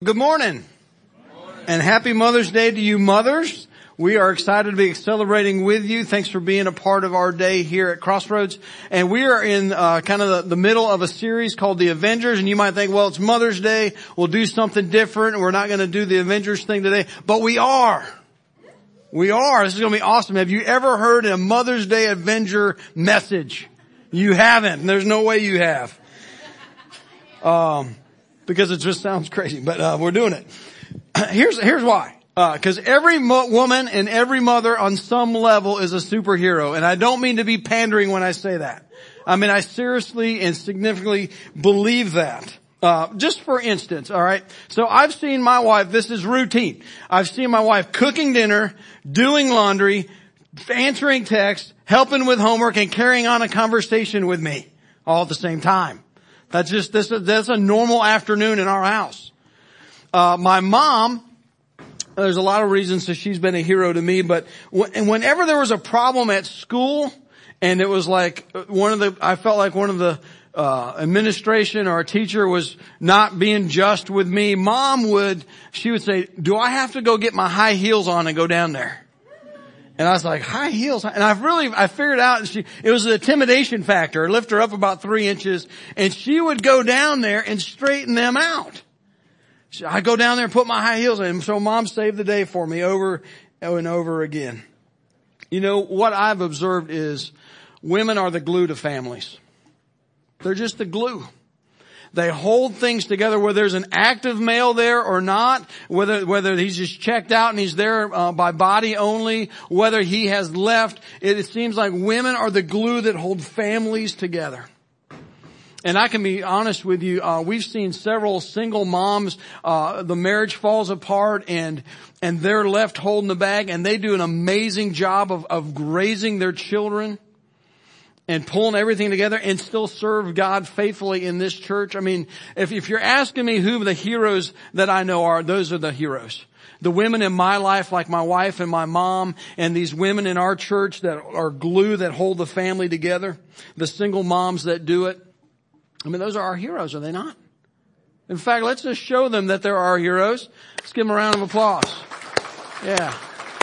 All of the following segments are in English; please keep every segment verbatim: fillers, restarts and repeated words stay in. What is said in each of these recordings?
Good morning. Good morning and happy Mother's Day to you mothers. We are excited to be celebrating with you. Thanks for being a part of our day here at Crossroads. And we are in uh, kind of the, the middle of a series called The Avengers. And you might think, well, it's Mother's Day. We'll do something different. We're not going to do the Avengers thing today. But we are. We are. This is going to be awesome. Have you ever heard a Mother's Day Avenger message? You haven't. And there's no way you have. Um... Because it just sounds crazy, but uh, we're doing it. Here's here's why. Because uh, every mo- woman and every mother on some level is a superhero. And I don't mean to be pandering when I say that. I mean, I seriously and significantly believe that. Uh, just for instance, all right. So I've seen my wife, this is routine. I've seen my wife cooking dinner, doing laundry, answering texts, helping with homework, and carrying on a conversation with me all at the same time. That's just, this, that's a normal afternoon in our house. Uh, my mom, there's a lot of reasons that she's been a hero to me, but w- whenever there was a problem at school, and it was like one of the, I felt like one of the, uh, administration or a teacher was not being just with me, Mom would, she would say, do I have to go get my high heels on and go down there? And I was like, high heels? And I've really, I figured out she, it was an intimidation factor. I lift her up about three inches and she would go down there and straighten them out. I'd go down there and put my high heels on. And so Mom saved the day for me over and over again. You know, what I've observed is women are the glue to families. They're just the glue. They hold things together, whether there's an active male there or not, whether whether he's just checked out and he's there uh, by body only, whether he has left. It, it seems like women are the glue that hold families together. And I can be honest with you, uh, we've seen several single moms, uh, the marriage falls apart and, and they're left holding the bag, and they do an amazing job of, of raising their children and pulling everything together and still serve God faithfully in this church. I mean, if, if you're asking me who the heroes that I know are, those are the heroes. The women in my life, like my wife and my mom, and these women in our church that are glue that hold the family together. The single moms that do it. I mean, those are our heroes, are they not? In fact, let's just show them that they're our heroes. Let's give them a round of applause. Yeah.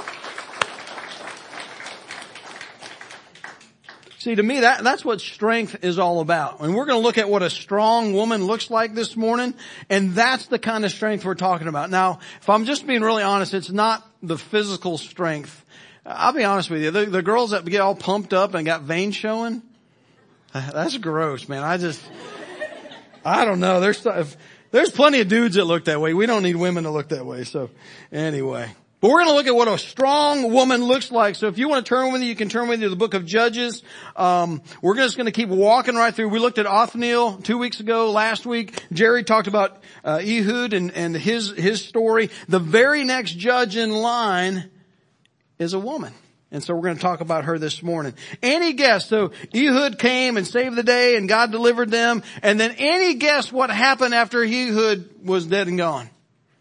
See, to me, that, that's what strength is all about. And we're going to look at what a strong woman looks like this morning. And that's the kind of strength we're talking about. Now, if I'm just being really honest, it's not the physical strength. I'll be honest with you. The, the girls that get all pumped up and got veins showing, that's gross, man. I just, I don't know. There's, there's plenty of dudes that look that way. We don't need women to look that way. So anyway. But we're going to look at what a strong woman looks like. So if you want to turn with me, you can turn with me to the book of Judges. Um, we're just going to keep walking right through. We looked at Othniel two weeks ago. Last week, Jerry talked about uh, Ehud and, and his his story. The very next judge in line is a woman. And so we're going to talk about her this morning. Any guess? So Ehud came and saved the day and God delivered them. And then any guess what happened after Ehud was dead and gone?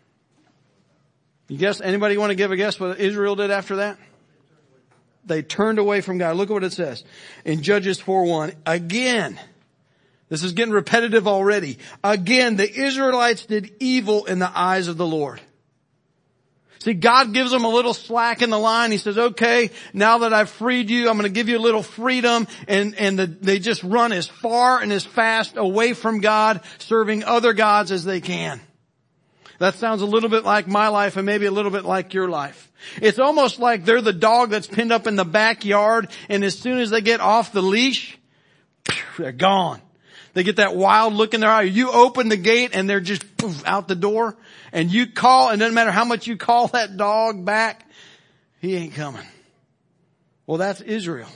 You guess, anybody want to give a guess what Israel did after that? They turned away from God. Look at what it says in Judges four one. Again, this is getting repetitive already. Again, the Israelites did evil in the eyes of the Lord. See, God gives them a little slack in the line. He says, okay, now that I've freed you, I'm going to give you a little freedom. And, and the, they just run as far and as fast away from God, serving other gods as they can. That sounds a little bit like my life and maybe a little bit like your life. It's almost like they're the dog that's pinned up in the backyard, and as soon as they get off the leash, they're gone. They get that wild look in their eye. You open the gate and they're just poof, out the door, and you call, and it doesn't matter how much you call that dog back, he ain't coming. Well, that's Israel.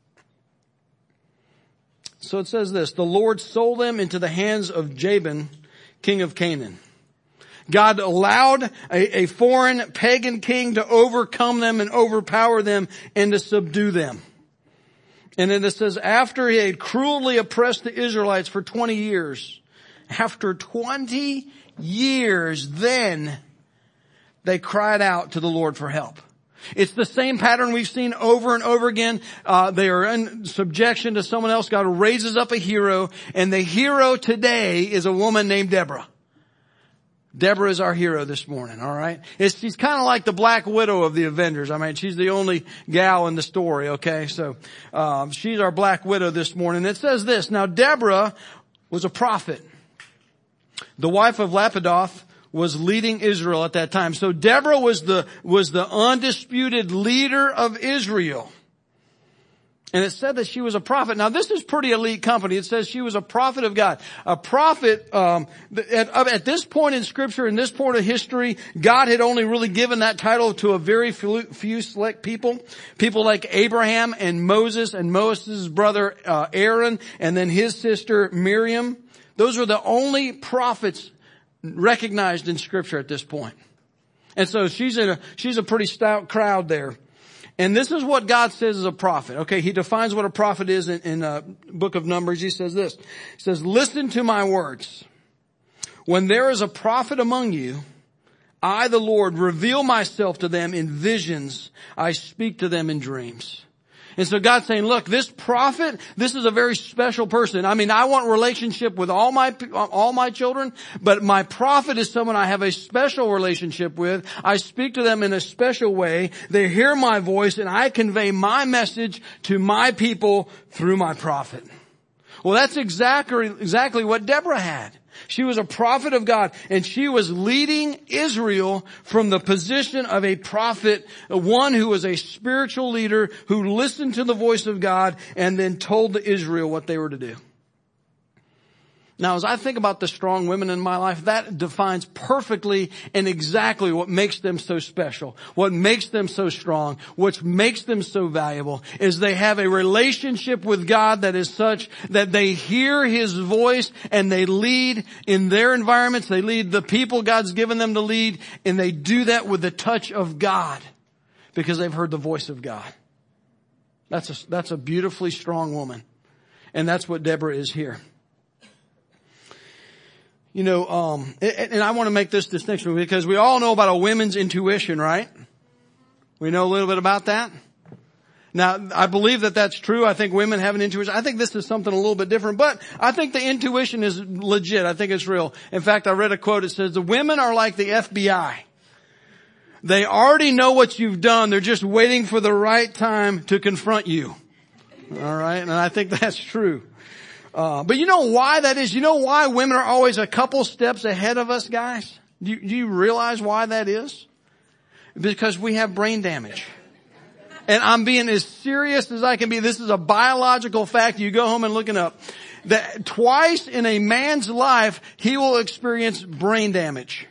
So it says this, the Lord sold them into the hands of Jabin, king of Canaan. God allowed a, a foreign pagan king to overcome them and overpower them and to subdue them. And then it says, after he had cruelly oppressed the Israelites for twenty years, after twenty years, then they cried out to the Lord for help. It's the same pattern we've seen over and over again. Uh, they are in subjection to someone else. God raises up a hero, and the hero today is a woman named Deborah. Deborah is our hero this morning, all right? It's, she's kind of like the Black Widow of the Avengers. I mean, she's the only gal in the story, okay? So, um, she's our Black Widow this morning. It says this, now Deborah was a prophet. The wife of Lapidoth was leading Israel at that time. So Deborah was the, was the undisputed leader of Israel. And it said that she was a prophet. Now this is pretty elite company. It says she was a prophet of God. A prophet, um, at, at this point in scripture, in this point of history, God had only really given that title to a very few, few select people. People like Abraham and Moses and Moses' brother, uh, Aaron, and then his sister Miriam. Those were the only prophets recognized in scripture at this point. And so she's in a, she's a pretty stout crowd there. And this is what God says is a prophet. Okay, he defines what a prophet is in, in uh book of Numbers. He says this. He says, listen to my words. When there is a prophet among you, I, the Lord, reveal myself to them in visions. I speak to them in dreams. And so God's saying, look, this prophet, this is a very special person. I mean, I want relationship with all my, all my children, but my prophet is someone I have a special relationship with. I speak to them in a special way. They hear my voice and I convey my message to my people through my prophet. Well, that's exactly, exactly what Deborah had. She was a prophet of God, and she was leading Israel from the position of a prophet, one who was a spiritual leader who listened to the voice of God and then told to Israel what they were to do. Now, as I think about the strong women in my life, that defines perfectly and exactly what makes them so special, what makes them so strong, what makes them so valuable, is they have a relationship with God that is such that they hear His voice and they lead in their environments. They lead the people God's given them to lead, and they do that with the touch of God because they've heard the voice of God. That's a, that's a beautifully strong woman. And that's what Deborah is here. You know, um, and I want to make this distinction because we all know about a women's intuition, right? We know a little bit about that. Now, I believe that that's true. I think women have an intuition. I think this is something a little bit different, but I think the intuition is legit. I think it's real. In fact, I read a quote. It says, the women are like the F B I. They already know what you've done. They're just waiting for the right time to confront you. All right. And I think that's true. Uh, but you know why that is? You know why women are always a couple steps ahead of us, guys? Do you, do you realize why that is? Because we have brain damage. And I'm being as serious as I can be. This is a biological fact. You go home and look it up. That twice in a man's life, he will experience brain damage.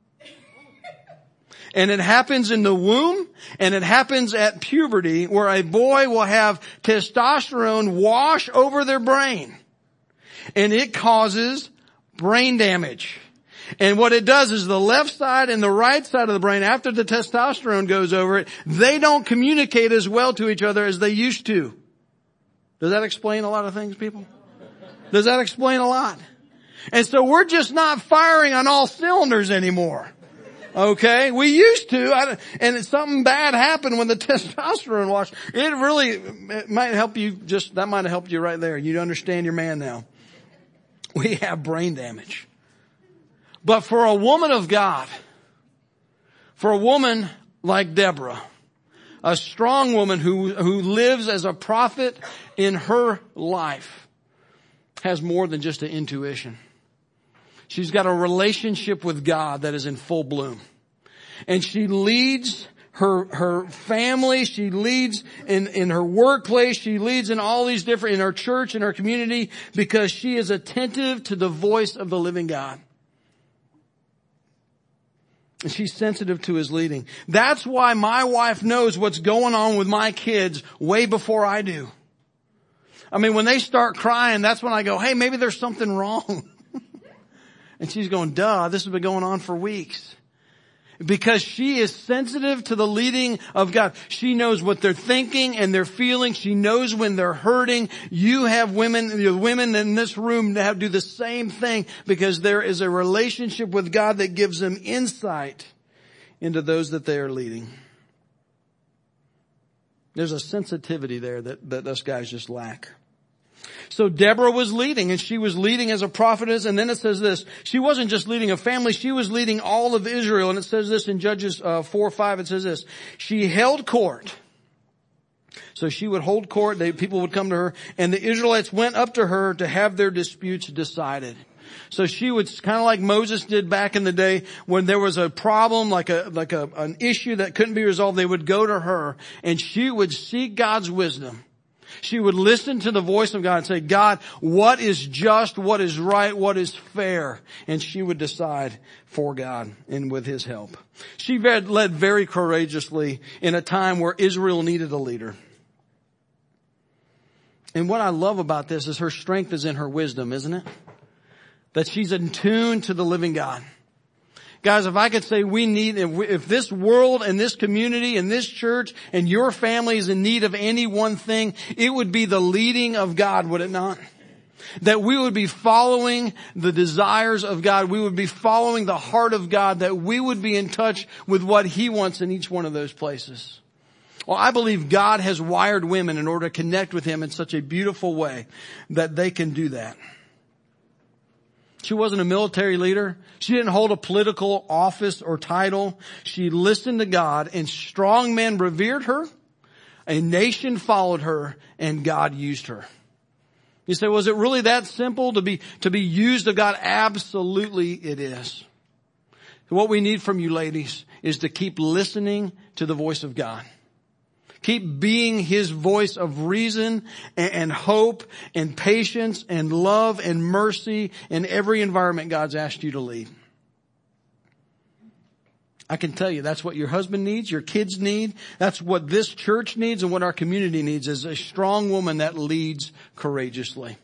And it happens in the womb, and it happens at puberty, where a boy will have testosterone wash over their brain. And it causes brain damage. And what it does is the left side and the right side of the brain, after the testosterone goes over it, they don't communicate as well to each other as they used to. Does that explain a lot of things, people? Does that explain a lot? And so we're just not firing on all cylinders anymore. Okay, we used to, I, and it's something bad happened when the testosterone washed. It really it might help you. Just that might have helped you right there. You understand your man now. We have brain damage. But for a woman of God, for a woman like Deborah, a strong woman who who lives as a prophet in her life, has more than just an intuition. She's got a relationship with God that is in full bloom. And she leads her, her family. She leads in, in her workplace. She leads in all these different, in her church, in her community, because she is attentive to the voice of the living God. And she's sensitive to His leading. That's why my wife knows what's going on with my kids way before I do. I mean, when they start crying, that's when I go, hey, maybe there's something wrong. And she's going, duh, this has been going on for weeks. Because she is sensitive to the leading of God. She knows what they're thinking and they're feeling. She knows when they're hurting. You have women, the women in this room that have do the same thing, because there is a relationship with God that gives them insight into those that they are leading. There's a sensitivity there that, that us guys just lack. So Deborah was leading, and she was leading as a prophetess. And then it says this, she wasn't just leading a family, she was leading all of Israel. And it says this in Judges uh, four, five, it says this, she held court. So she would hold court, they, people would come to her, and the Israelites went up to her to have their disputes decided. So she would, kind of like Moses did back in the day, when there was a problem, like a, like a, an issue that couldn't be resolved, they would go to her, and she would seek God's wisdom. She would listen to the voice of God and say, God, what is just, what is right, what is fair? And she would decide for God and with His help. She led very courageously in a time where Israel needed a leader. And what I love about this is her strength is in her wisdom, isn't it? That she's in tune to the living God. Guys, if I could say we need, if, we, if this world and this community and this church and your family is in need of any one thing, it would be the leading of God, would it not? That we would be following the desires of God. We would be following the heart of God. That we would be in touch with what He wants in each one of those places. Well, I believe God has wired women in order to connect with Him in such a beautiful way that they can do that. She wasn't a military leader. She didn't hold a political office or title. She listened to God, and strong men revered her. A nation followed her, and God used her. You say, was it really that simple to be, to be used of God? Absolutely it is. What we need from you ladies is to keep listening to the voice of God. Keep being His voice of reason and, and hope and patience and love and mercy in every environment God's asked you to lead. I can tell you that's what your husband needs, your kids need. That's what this church needs, and what our community needs is a strong woman that leads courageously.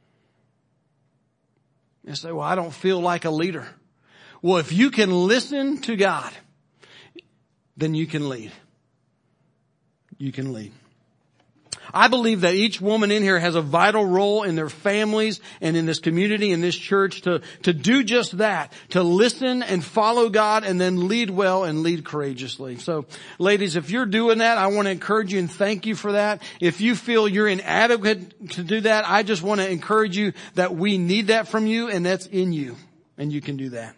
You say, well, I don't feel like a leader. Well, if you can listen to God, then you can lead. You can lead. I believe that each woman in here has a vital role in their families and in this community, in this church, to, to do just that, to listen and follow God and then lead well and lead courageously. So, ladies, if you're doing that, I want to encourage you and thank you for that. If you feel you're inadequate to do that, I just want to encourage you that we need that from you, and that's in you, and you can do that.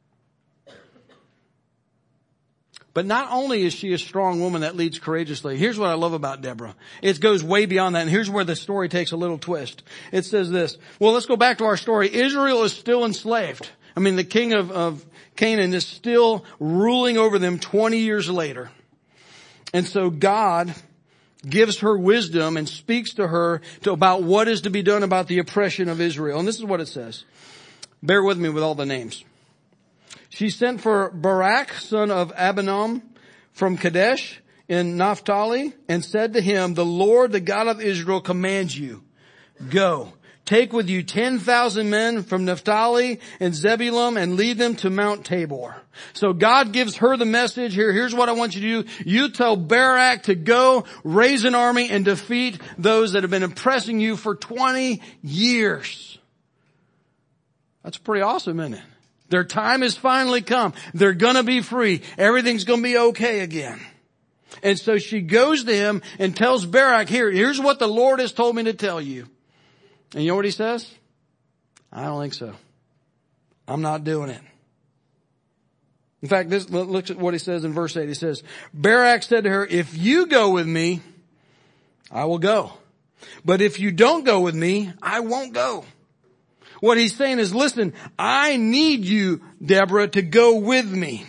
But not only is she a strong woman that leads courageously, here's what I love about Deborah. It goes way beyond that, and here's where the story takes a little twist. It says this. Well, let's go back to our story. Israel is still enslaved. I mean, the king of, of Canaan is still ruling over them twenty years later. And so God gives her wisdom and speaks to her to, about what is to be done about the oppression of Israel. And this is what it says. Bear with me with all the names. She sent for Barak, son of Abinoam, from Kadesh in Naphtali, and said to him, the Lord, the God of Israel, commands you, go, take with you ten thousand men from Naphtali and Zebulun and lead them to Mount Tabor. So God gives her the message here. Here's what I want you to do. You tell Barak to go raise an army and defeat those that have been oppressing you for twenty years. That's pretty awesome, isn't it? Their time has finally come. They're going to be free. Everything's going to be okay again. And so she goes to him and tells Barak, here, here's what the Lord has told me to tell you. And you know what he says? I don't think so. I'm not doing it. In fact, this, look at what he says in verse eight. He says, Barak said to her, if you go with me, I will go. But if you don't go with me, I won't go. What he's saying is, listen, I need you, Deborah, to go with me.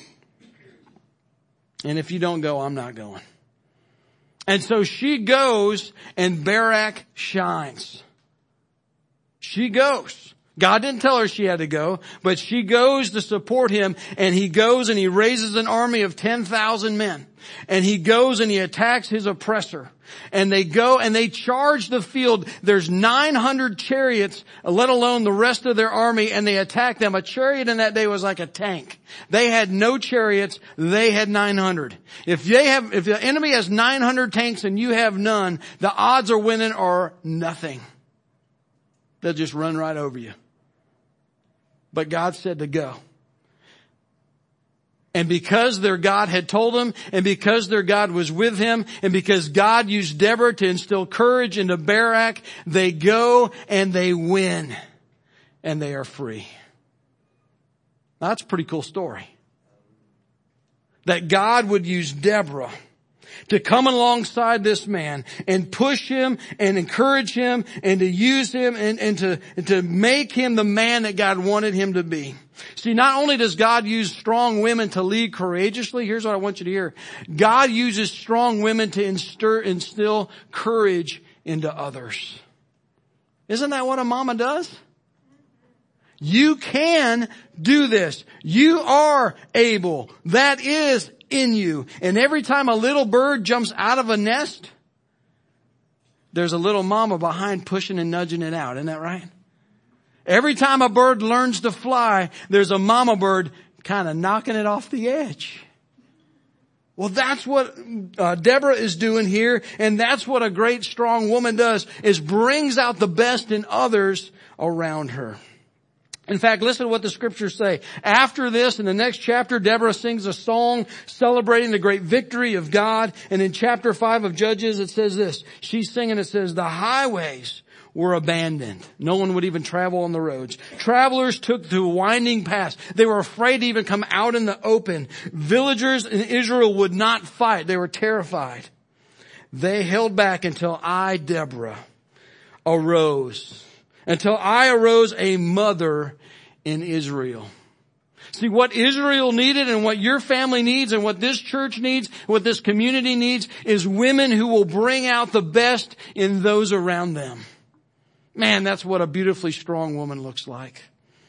And if you don't go, I'm not going. And so she goes, and Barak shines. She goes. God didn't tell her she had to go, but she goes to support him, and he goes and he raises an army of ten thousand men. And he goes and he attacks his oppressor. And they go and they charge the field. There's nine hundred chariots, let alone the rest of their army, and they attack them. A chariot in that day was like a tank. They had no chariots. They had nine hundred. If they have, if the enemy has nine hundred tanks and you have none, the odds of winning are nothing. They'll just run right over you. But God said to go. And because their God had told them, and because their God was with him, and because God used Deborah to instill courage into Barak, they go and they win. And they are free. Now, that's a pretty cool story. That God would use Deborah to come alongside this man and push him and encourage him and to use him and, and to, and to make him the man that God wanted him to be. See, not only does God use strong women to lead courageously, here's what I want you to hear. God uses strong women to instir, instill courage into others. Isn't that what a mama does? You can do this. You are able. That is in you. And every time a little bird jumps out of a nest, there's a little mama behind pushing and nudging it out. Isn't that right? Every time a bird learns to fly, there's a mama bird kind of knocking it off the edge. Well, that's what uh, Deborah is doing here. And that's what a great strong woman does, is brings out the best in others around her. In fact, listen to what the scriptures say. After this, in the next chapter, Deborah sings a song celebrating the great victory of God. And in chapter five of Judges, it says this. She's singing, it says, the highways were abandoned. No one would even travel on the roads. Travelers took to winding paths. They were afraid to even come out in the open. Villagers in Israel would not fight. They were terrified. They held back until I, Deborah, arose. Until I arose a mother in Israel. See, what Israel needed and what your family needs and what this church needs, what this community needs, is women who will bring out the best in those around them. Man, that's what a beautifully strong woman looks like.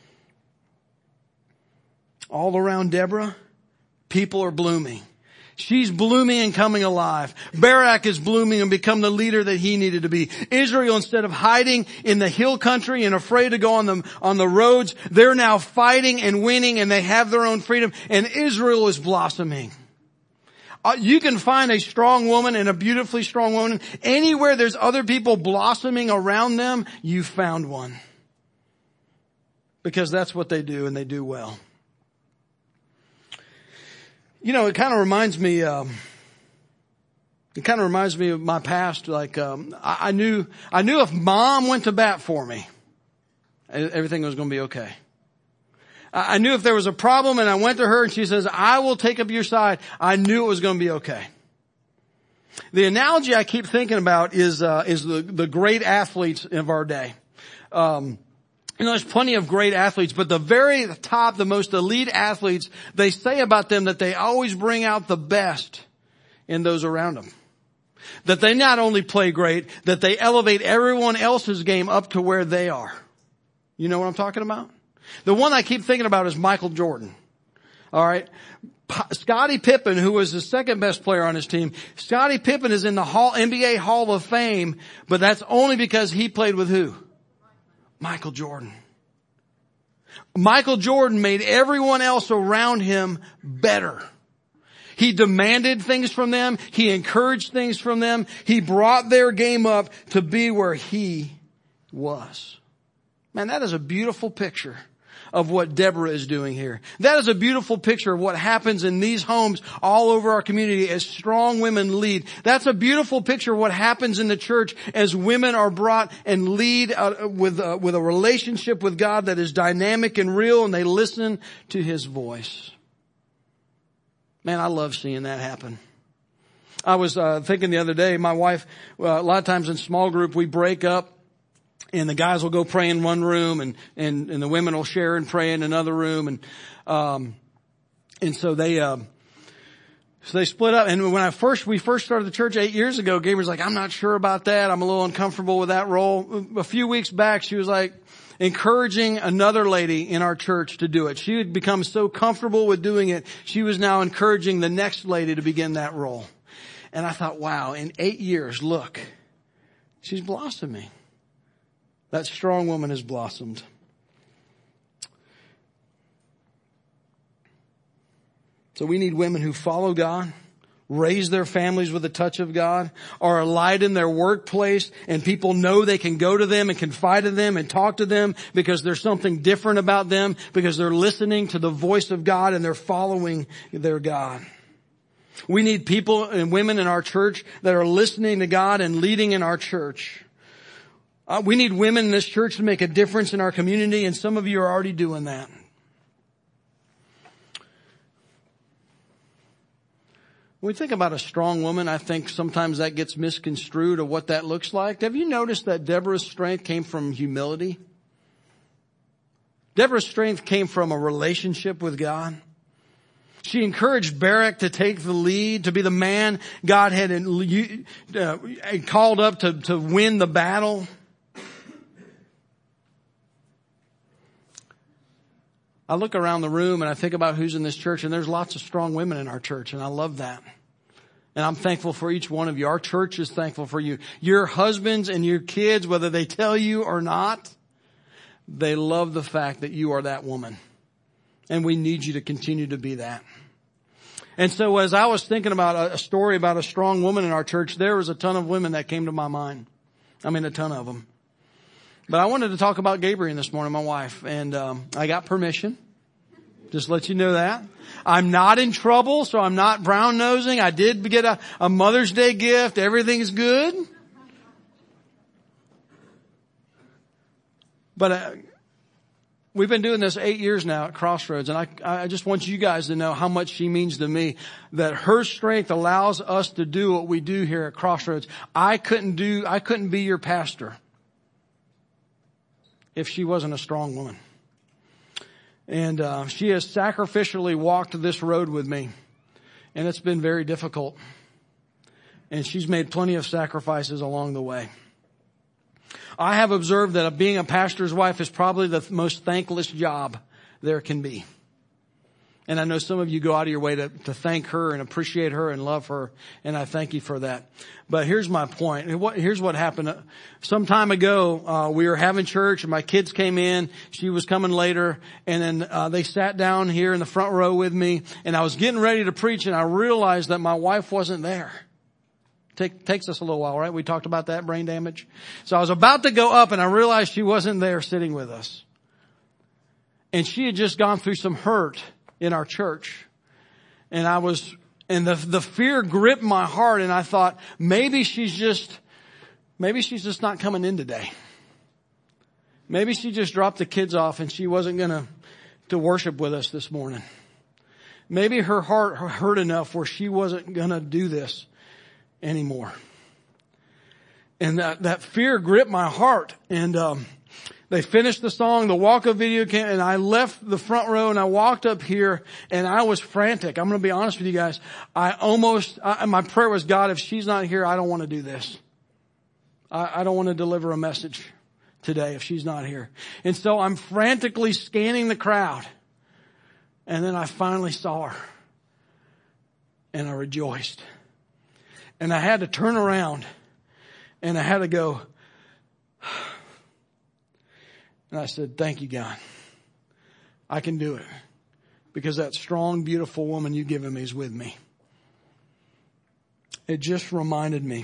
All around Deborah, people are blooming. She's blooming and coming alive. Barak is blooming and become the leader that he needed to be. Israel, instead of hiding in the hill country and afraid to go on the, on the roads, they're now fighting and winning, and they have their own freedom, and Israel is blossoming. Uh, you can find a strong woman and a beautifully strong woman. Anywhere there's other people blossoming around them, you found one. Because that's what they do, and they do well. You know, it kind of reminds me, um, it kind of reminds me of my past. Like, um, I, I knew, I knew if mom went to bat for me, everything was going to be okay. I, I knew if there was a problem and I went to her and she says, I will take up your side, I knew it was going to be okay. The analogy I keep thinking about is, uh, is the, the great athletes of our day. Um, You know, there's plenty of great athletes, but the very top, the most elite athletes, they say about them that they always bring out the best in those around them. That they not only play great, that they elevate everyone else's game up to where they are. You know what I'm talking about? The one I keep thinking about is Michael Jordan. All right. Scottie Pippen, who was the second best player on his team, Scottie Pippen is in the Hall, N B A Hall of Fame, but that's only because he played with who? Michael Jordan. Michael Jordan made everyone else around him better. He demanded things from them. He encouraged things from them. He brought their game up to be where he was. Man, that is a beautiful picture of what Deborah is doing here. That is a beautiful picture of what happens in these homes all over our community as strong women lead. That's a beautiful picture of what happens in the church as women are brought and lead uh, with uh, with a relationship with God that is dynamic and real, and they listen to His voice. Man, I love seeing that happen. I was uh, thinking the other day, my wife, uh, a lot of times in small group, we break up. And the guys will go pray in one room, and, and, and the women will share and pray in another room. And, um, and so they, um, so they split up. And when I first, we first started the church eight years ago, Gabriel's like, I'm not sure about that. I'm a little uncomfortable with that role. A few weeks back, she was like encouraging another lady in our church to do it. She had become so comfortable with doing it. She was now encouraging the next lady to begin that role. And I thought, wow, in eight years, look, she's blossoming. That strong woman has blossomed. So we need women who follow God, raise their families with the touch of God, are a light in their workplace, and people know they can go to them and confide in them and talk to them because there's something different about them, because they're listening to the voice of God and they're following their God. We need people and women in our church that are listening to God and leading in our church. Uh, we need women in this church to make a difference in our community, and some of you are already doing that. When we think about a strong woman, I think sometimes that gets misconstrued of what that looks like. Have you noticed that Deborah's strength came from humility? Deborah's strength came from a relationship with God. She encouraged Barak to take the lead, to be the man God had uh, called up to, to win the battle. I look around the room and I think about who's in this church, and there's lots of strong women in our church, and I love that. And I'm thankful for each one of you. Our church is thankful for you. Your husbands and your kids, whether they tell you or not, they love the fact that you are that woman. And we need you to continue to be that. And so as I was thinking about a story about a strong woman in our church, there was a ton of women that came to my mind. I mean, a ton of them. But I wanted to talk about Gabriel this morning, my wife, and um, I got permission. Just let you know that. I'm not in trouble, so I'm not brown-nosing. I did get a, a Mother's Day gift. Everything's good. But uh, we've been doing this eight years now at Crossroads, and I, I just want you guys to know how much she means to me, that her strength allows us to do what we do here at Crossroads. I couldn't do, I couldn't be your pastor if she wasn't a strong woman. And uh, she has sacrificially walked this road with me. And it's been very difficult. And she's made plenty of sacrifices along the way. I have observed that being a pastor's wife is probably the most thankless job there can be. And I know some of you go out of your way to, to thank her and appreciate her and love her. And I thank you for that. But here's my point. Here's what happened. Some time ago, uh, we were having church and my kids came in. She was coming later. And then uh, they sat down here in the front row with me. And I was getting ready to preach, and I realized that my wife wasn't there. Take, takes us a little while, right? We talked about that, brain damage. So I was about to go up and I realized she wasn't there sitting with us. And she had just gone through some hurt in our church. And I was, and the, the fear gripped my heart, and I thought, maybe she's just, maybe she's just not coming in today. Maybe she just dropped the kids off and she wasn't gonna, to worship with us this morning. Maybe her heart hurt enough where she wasn't gonna do this anymore. And that, that fear gripped my heart. And, um, they finished the song, the walk-up video came, and I left the front row and I walked up here and I was frantic. I'm going to be honest with you guys. I almost, I, my prayer was, God, if she's not here, I don't want to do this. I, I don't want to deliver a message today if she's not here. And so I'm frantically scanning the crowd. And then I finally saw her. And I rejoiced. And I had to turn around and I had to go, and I said, thank you, God. I can do it because that strong, beautiful woman you've given me is with me. It just reminded me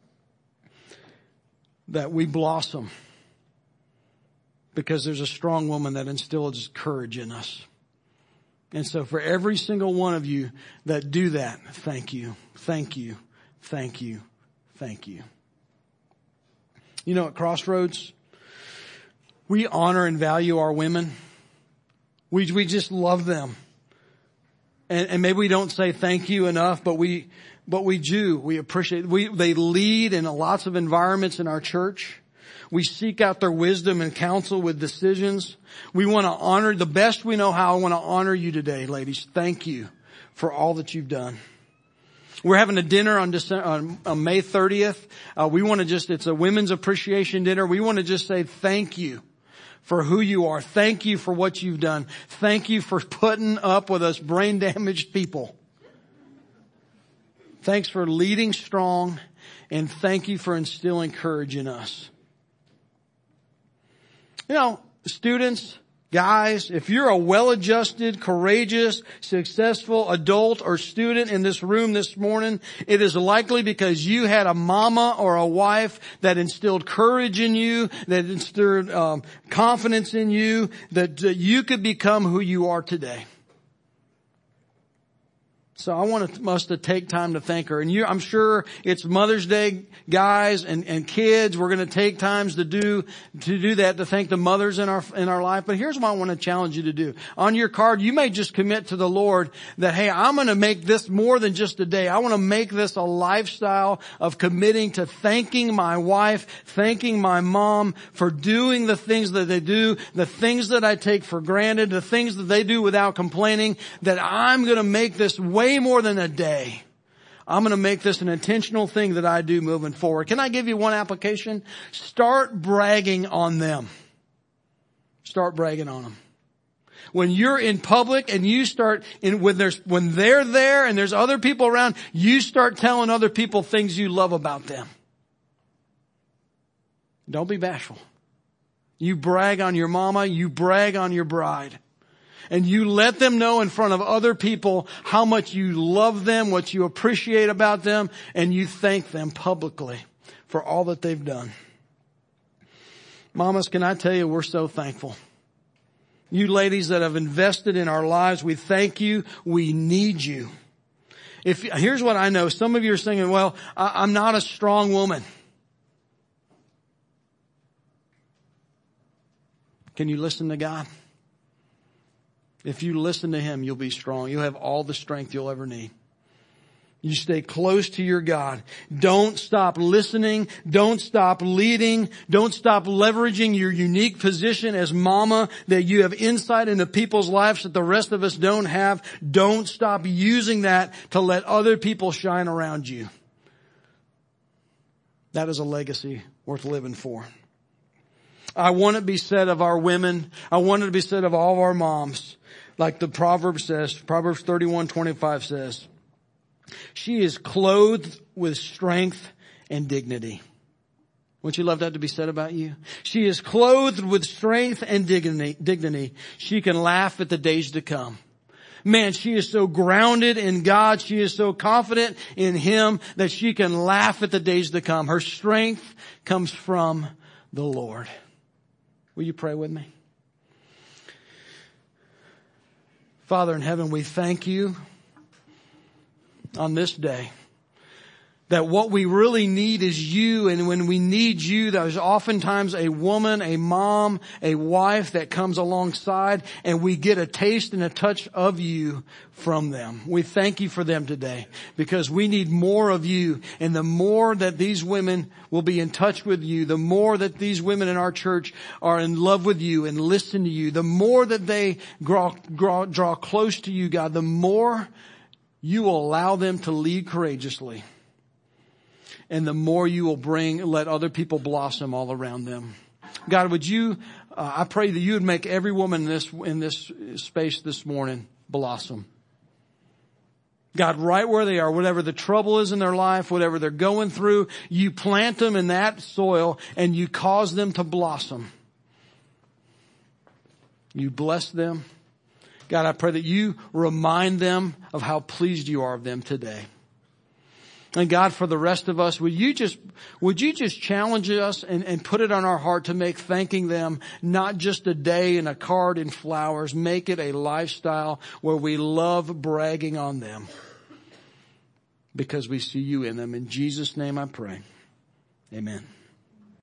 that we blossom because there's a strong woman that instills courage in us. And so for every single one of you that do that, thank you, thank you, thank you, thank you. You know, at Crossroads, we honor and value our women. We, we just love them. And, and maybe we don't say thank you enough, but we, but we do. We appreciate, we, they lead in lots of environments in our church. We seek out their wisdom and counsel with decisions. We want to honor the best we know how. I want to honor you today, ladies. Thank you for all that you've done. We're having a dinner on, December, on, on May thirtieth. Uh, we want to just, it's a women's appreciation dinner. We want to just say thank you for who you are. Thank you for what you've done. Thank you for putting up with us brain damaged people. Thanks for leading strong, and thank you for instilling courage in us. You know, students, Guys, if you're a well-adjusted, courageous, successful adult or student in this room this morning, it is likely because you had a mama or a wife that instilled courage in you, that instilled um, confidence in you, that uh, you could become who you are today. So I want us to take time to thank her. And you, I'm sure it's Mother's Day, guys and, and kids. We're going to take times to do, to do that, to thank the mothers in our, in our life. But here's what I want to challenge you to do. On your card, you may just commit to the Lord that, hey, I'm going to make this more than just a day. I want to make this a lifestyle of committing to thanking my wife, thanking my mom for doing the things that they do, the things that I take for granted, the things that they do without complaining, that I'm going to make this way more than a day. I'm going to make this an intentional thing that I do moving forward. Can I give you one application? Start bragging on them. Start bragging on them. When you're in public and you start in, when there's, when they're there and there's other people around, you start telling other people things you love about them. Don't be bashful. You brag on your mama, you brag on your bride. And you let them know in front of other people how much you love them, what you appreciate about them, and you thank them publicly for all that they've done. Mamas, can I tell you, we're so thankful. You ladies that have invested in our lives, we thank you. We need you. If, here's what I know. Some of you are saying, well, I, I'm not a strong woman. Can you listen to God? If you listen to Him, you'll be strong. You'll have all the strength you'll ever need. You stay close to your God. Don't stop listening. Don't stop leading. Don't stop leveraging your unique position as mama, that you have insight into people's lives that the rest of us don't have. Don't stop using that to let other people shine around you. That is a legacy worth living for. I want it to be said of our women. I want it to be said of all of our moms. Like the proverb says, Proverbs thirty-one twenty-five says, she is clothed with strength and dignity. Wouldn't you love that to be said about you? She is clothed with strength and dignity. dignity. She can laugh at the days to come. Man, she is so grounded in God. She is so confident in Him that she can laugh at the days to come. Her strength comes from the Lord. Will you pray with me? Father in heaven, we thank you on this day that what we really need is you. And when we need you, there's oftentimes a woman, a mom, a wife that comes alongside, and we get a taste and a touch of you from them. We thank you for them today because we need more of you. And the more that these women will be in touch with you, the more that these women in our church are in love with you and listen to you, the more that they draw, draw, draw close to you, God, the more you will allow them to lead courageously. And the more you will bring, let other people blossom all around them. God, would you, uh, I pray that you would make every woman in this, in this space this morning blossom. God, right where they are, whatever the trouble is in their life, whatever they're going through, you plant them in that soil and you cause them to blossom. You bless them. God, I pray that you remind them of how pleased you are of them today. And God, for the rest of us, would you just, would you just challenge us and, and put it on our heart to make thanking them not just a day and a card and flowers. Make it a lifestyle where we love bragging on them because we see you in them. In Jesus' name I pray. Amen.